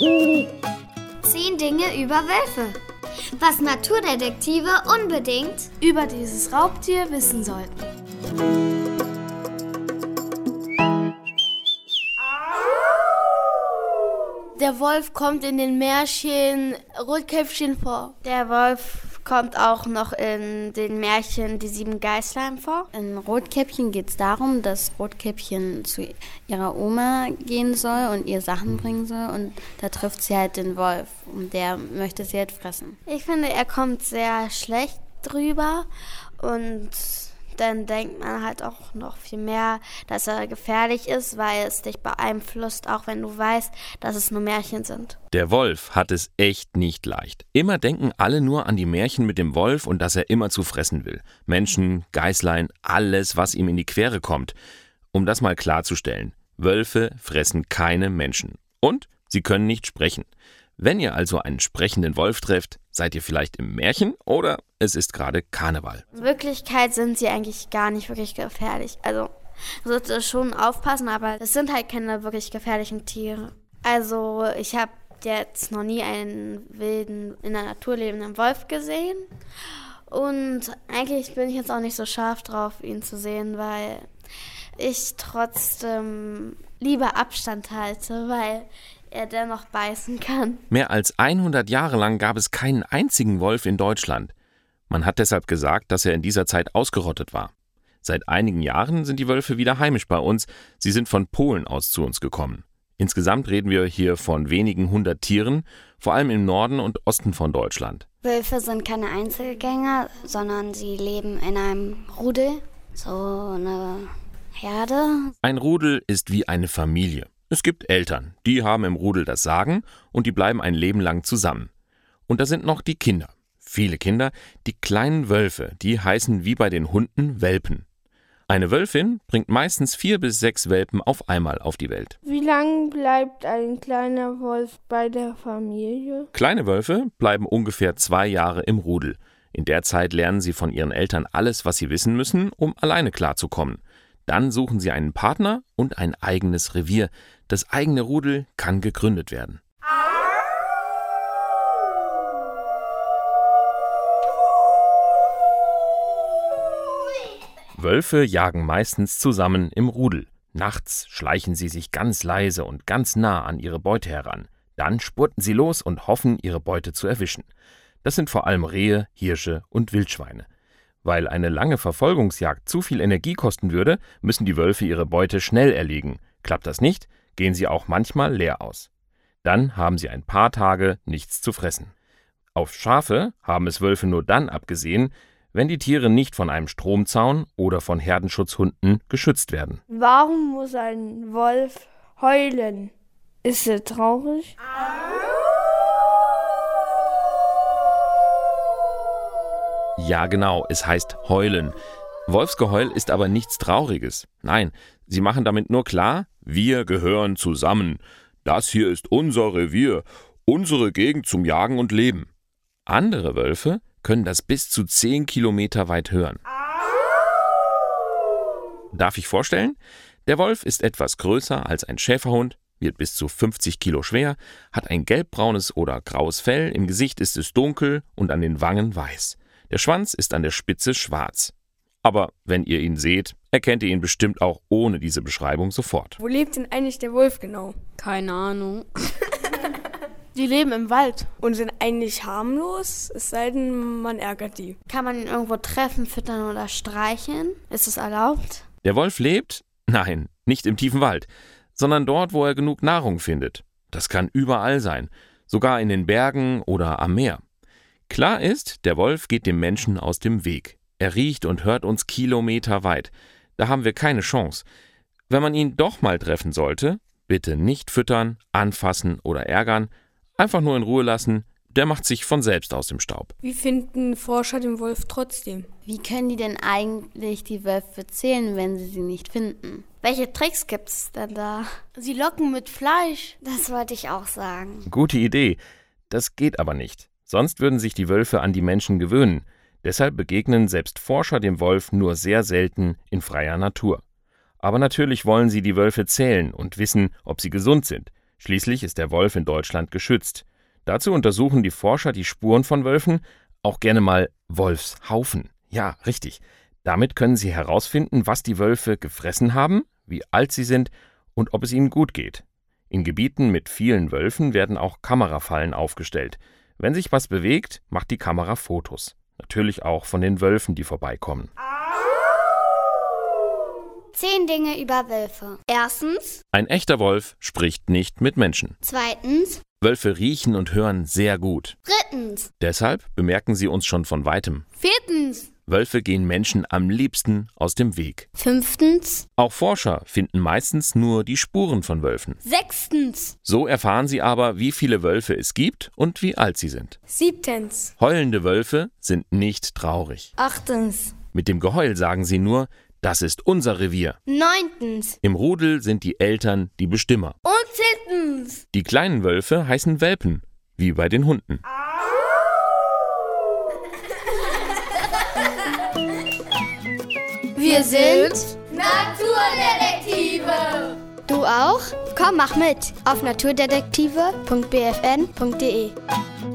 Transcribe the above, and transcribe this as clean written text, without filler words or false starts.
10 Dinge über Wölfe. Was Naturdetektive unbedingt über dieses Raubtier wissen sollten. Der Wolf kommt in den Märchen Rotkäppchen vor. Der Wolf kommt auch noch in den Märchen Die 7 Geißlein vor. In Rotkäppchen geht es darum, dass Rotkäppchen zu ihrer Oma gehen soll und ihr Sachen bringen soll. Und da trifft sie halt den Wolf und der möchte sie halt fressen. Ich finde, er kommt sehr schlecht drüber und dann denkt man halt auch noch viel mehr, dass er gefährlich ist, weil es dich beeinflusst, auch wenn du weißt, dass es nur Märchen sind. Der Wolf hat es echt nicht leicht. Immer denken alle nur an die Märchen mit dem Wolf und dass er immer zu fressen will. Menschen, Geißlein, alles, was ihm in die Quere kommt. Um das mal klarzustellen, Wölfe fressen keine Menschen. Und sie können nicht sprechen. Wenn ihr also einen sprechenden Wolf trefft, seid ihr vielleicht im Märchen oder es ist gerade Karneval. In Wirklichkeit sind sie eigentlich gar nicht wirklich gefährlich. Also man sollte schon aufpassen, aber es sind halt keine wirklich gefährlichen Tiere. Also ich habe jetzt noch nie einen wilden, in der Natur lebenden Wolf gesehen. Und eigentlich bin ich jetzt auch nicht so scharf drauf, ihn zu sehen, weil ich trotzdem lieber Abstand halte, weil er dennoch beißen kann. Mehr als 100 Jahre lang gab es keinen einzigen Wolf in Deutschland. Man hat deshalb gesagt, dass er in dieser Zeit ausgerottet war. Seit einigen Jahren sind die Wölfe wieder heimisch bei uns. Sie sind von Polen aus zu uns gekommen. Insgesamt reden wir hier von wenigen 100 Tieren, vor allem im Norden und Osten von Deutschland. Wölfe sind keine Einzelgänger, sondern sie leben in einem Rudel, so eine Herde. Ein Rudel ist wie eine Familie. Es gibt Eltern, die haben im Rudel das Sagen und die bleiben ein Leben lang zusammen. Und da sind noch die Kinder. Viele Kinder, die kleinen Wölfe, die heißen wie bei den Hunden Welpen. Eine Wölfin bringt meistens 4 bis 6 Welpen auf einmal auf die Welt. Wie lange bleibt ein kleiner Wolf bei der Familie? Kleine Wölfe bleiben ungefähr 2 Jahre im Rudel. In der Zeit lernen sie von ihren Eltern alles, was sie wissen müssen, um alleine klarzukommen. Dann suchen sie einen Partner und ein eigenes Revier. Das eigene Rudel kann gegründet werden. Wölfe jagen meistens zusammen im Rudel. Nachts schleichen sie sich ganz leise und ganz nah an ihre Beute heran. Dann spurten sie los und hoffen, ihre Beute zu erwischen. Das sind vor allem Rehe, Hirsche und Wildschweine. Weil eine lange Verfolgungsjagd zu viel Energie kosten würde, müssen die Wölfe ihre Beute schnell erlegen. Klappt das nicht, gehen sie auch manchmal leer aus. Dann haben sie ein paar Tage nichts zu fressen. Auf Schafe haben es Wölfe nur dann abgesehen, wenn die Tiere nicht von einem Stromzaun oder von Herdenschutzhunden geschützt werden. Warum muss ein Wolf heulen? Ist er traurig? Ja, genau, es heißt heulen. Wolfsgeheul ist aber nichts Trauriges. Nein, sie machen damit nur klar, wir gehören zusammen. Das hier ist unser Revier, unsere Gegend zum Jagen und Leben. Andere Wölfe können das bis zu 10 Kilometer weit hören. Darf ich vorstellen? Der Wolf ist etwas größer als ein Schäferhund, wird bis zu 50 Kilo schwer, hat ein gelbbraunes oder graues Fell, im Gesicht ist es dunkel und an den Wangen weiß. Der Schwanz ist an der Spitze schwarz. Aber wenn ihr ihn seht, erkennt ihr ihn bestimmt auch ohne diese Beschreibung sofort. Wo lebt denn eigentlich der Wolf genau? Keine Ahnung. Die leben im Wald und sind eigentlich harmlos, es sei denn, man ärgert die. Kann man ihn irgendwo treffen, füttern oder streicheln? Ist es erlaubt? Der Wolf lebt? Nein, nicht im tiefen Wald, sondern dort, wo er genug Nahrung findet. Das kann überall sein, sogar in den Bergen oder am Meer. Klar ist, der Wolf geht dem Menschen aus dem Weg. Er riecht und hört uns kilometerweit. Da haben wir keine Chance. Wenn man ihn doch mal treffen sollte, bitte nicht füttern, anfassen oder ärgern, einfach nur in Ruhe lassen, der macht sich von selbst aus dem Staub. Wie finden Forscher den Wolf trotzdem? Wie können die denn eigentlich die Wölfe zählen, wenn sie nicht finden? Welche Tricks gibt's denn da? Sie locken mit Fleisch. Das wollte ich auch sagen. Gute Idee. Das geht aber nicht. Sonst würden sich die Wölfe an die Menschen gewöhnen. Deshalb begegnen selbst Forscher dem Wolf nur sehr selten in freier Natur. Aber natürlich wollen sie die Wölfe zählen und wissen, ob sie gesund sind. Schließlich ist der Wolf in Deutschland geschützt. Dazu untersuchen die Forscher die Spuren von Wölfen, auch gerne mal Wolfshaufen. Ja, richtig. Damit können sie herausfinden, was die Wölfe gefressen haben, wie alt sie sind und ob es ihnen gut geht. In Gebieten mit vielen Wölfen werden auch Kamerafallen aufgestellt. Wenn sich was bewegt, macht die Kamera Fotos. Natürlich auch von den Wölfen, die vorbeikommen. 10 Dinge über Wölfe. Erstens. Ein echter Wolf spricht nicht mit Menschen. Zweitens. Wölfe riechen und hören sehr gut. Drittens. Deshalb bemerken sie uns schon von weitem. Viertens. Wölfe gehen Menschen am liebsten aus dem Weg. Fünftens. Auch Forscher finden meistens nur die Spuren von Wölfen. Sechstens. So erfahren sie aber, wie viele Wölfe es gibt und wie alt sie sind. 7. Heulende Wölfe sind nicht traurig. 8. Mit dem Geheul sagen sie nur, das ist unser Revier. 9. Im Rudel sind die Eltern die Bestimmer. Und 10. Die kleinen Wölfe heißen Welpen, wie bei den Hunden. Wir sind Naturdetektive. Du auch? Komm, mach mit auf naturdetektive.bfn.de.